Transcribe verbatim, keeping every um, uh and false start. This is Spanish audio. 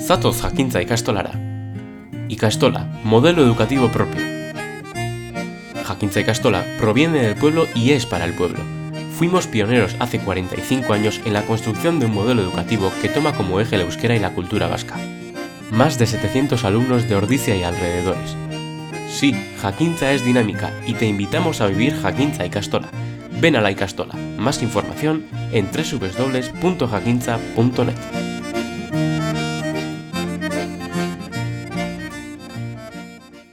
Zatoz Jakintza ikastolara. Ikastola, modelo educativo propio. Jakintza Ikastola proviene del pueblo y es para el pueblo. Fuimos pioneros hace cuarenta y cinco años en la construcción de un modelo educativo que toma como eje el euskera y la cultura vasca. Más de setecientos alumnos de Ordizia y alrededores. Sí, Jakintza es dinámica y te invitamos a vivir Jakintza Ikastola. Ven a la Ikastola. Más información en doble u doble u doble u punto jakintza punto net.